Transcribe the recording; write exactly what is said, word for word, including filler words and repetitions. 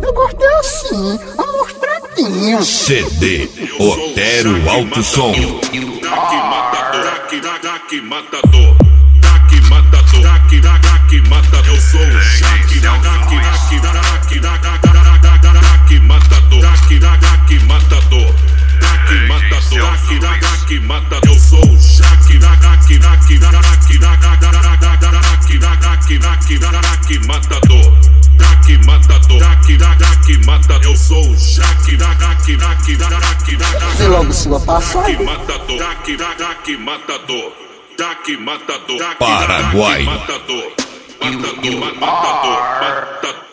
eu gosto é assim, amostradinho. C D Otero Alto Som. Daqui matador, daqui, daqui matador, daqui matador, daqui, daqui matador. Eu sou o Shaq, daqui, daqui, daqui, daqui matador, daqui, daqui matador, daqui matador, daqui, daqui matador. Eu sou o Shaq, daqui, daqui, daqui, daqui, daqui, daqui, daqui matador, daqui matador, daqui, daqui matador. Eu sou o Shaq, daqui, daqui, daqui, Vê logo sua passagem. daqui matador, daqui, daqui matador, daqui matador, daqui, Paraguai. matador, matador, matador, matador.